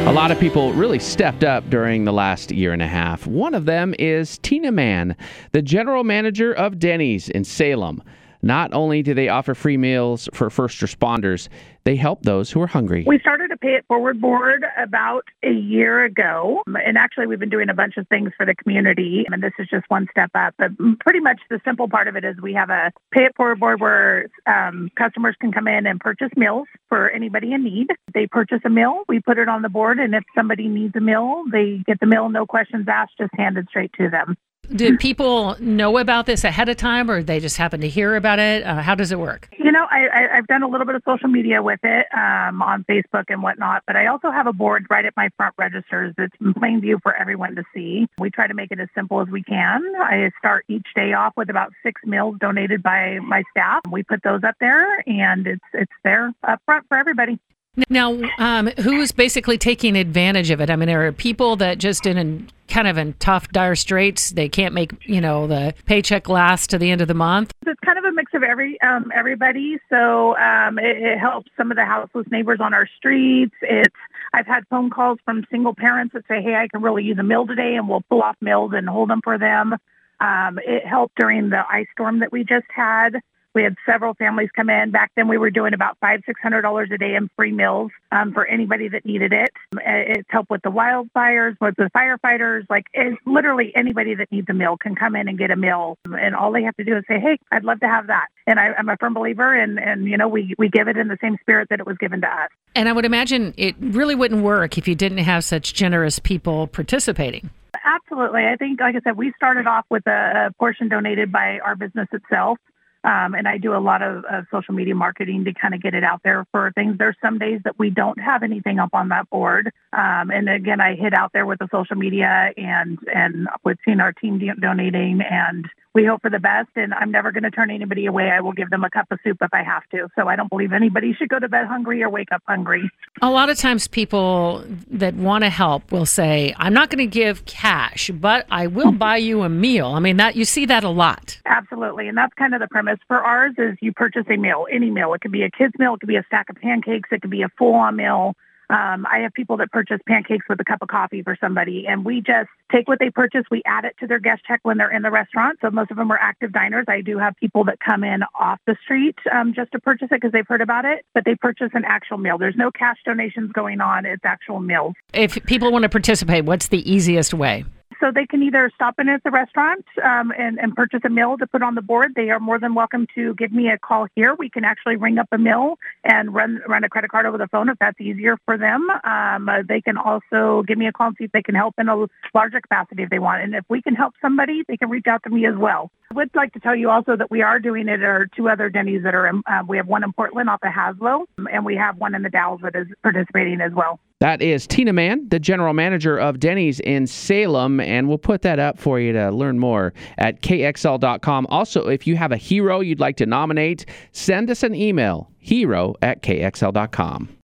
A lot of people really stepped up during the last year and a half. One of them is Tina Mann, the general manager of Denny's in Salem. Not only do they offer free meals for first responders, they help those who are hungry. We started a Pay It Forward board about a year ago, and actually we've been doing a bunch of things for the community, and this is just one step up. But pretty much the simple part of it is we have a Pay It Forward board where customers can come in and purchase meals for anybody in need. They purchase a meal, we put it on the board, and if somebody needs a meal, they get the meal, no questions asked, just handed straight to them. Do people know about this ahead of time, or they just happen to hear about it? How does it work? You know, I've done a little bit of social media with it on Facebook and whatnot, but I also have a board right at my front registers that's in plain view for everyone to see. We try to make it as simple as we can. I start each day off with about 6 meals donated by my staff. We put those up there, and it's there up front for everybody. Now, who's basically taking advantage of it? I mean, there are people that just in tough, dire straits, they can't make, the paycheck last to the end of the month. It's kind of a mix of everybody. So it helps some of the houseless neighbors on our streets. I've had phone calls from single parents that say, hey, I can really use a meal today, and we'll pull off meals and hold them for them. It helped during the ice storm that we just had. We had several families come in. Back then, we were doing about $500-$600 a day in free meals for anybody that needed it. It's helped with the wildfires, with the firefighters. Literally anybody that needs a meal can come in and get a meal. And all they have to do is say, hey, I'd love to have that. And I'm a firm believer, and we give it in the same spirit that it was given to us. And I would imagine it really wouldn't work if you didn't have such generous people participating. Absolutely. I think, like I said, we started off with a portion donated by our business itself. And I do a lot of social media marketing to kind of get it out there for things. There's some days that we don't have anything up on that board. And again, I hit out there with the social media and with seeing our team donating, and we hope for the best. And I'm never going to turn anybody away. I will give them a cup of soup if I have to. So I don't believe anybody should go to bed hungry or wake up hungry. A lot of times people that want to help will say, I'm not going to give cash, but I will buy you a meal. I mean, you see that a lot. Absolutely. And that's kind of the premise for ours is you purchase a meal, any meal. It could be a kid's meal. It could be a stack of pancakes. It could be a full-on meal. I have people that purchase pancakes with a cup of coffee for somebody, and we just take what they purchase, we add it to their guest check when they're in the restaurant. So most of them are active diners. I do have people that come in off the street just to purchase it because they've heard about it, but they purchase an actual meal. There's no cash donations going on. It's actual meals. If people want to participate, what's the easiest way? So they can either stop in at the restaurant and purchase a meal to put on the board. They are more than welcome to give me a call here. We can actually ring up a meal and run a credit card over the phone if that's easier for them. They can also give me a call and see if they can help in a larger capacity if they want. And if we can help somebody, they can reach out to me as well. I would like to tell you also that we are doing it at our 2 other Denny's that are we have one in Portland off of Haslow, and we have one in the Dalles that is participating as well. That is Tina Mann, the general manager of Denny's in Salem, and we'll put that up for you to learn more at kxl.com. Also, if you have a hero you'd like to nominate, send us an email, hero@kxl.com.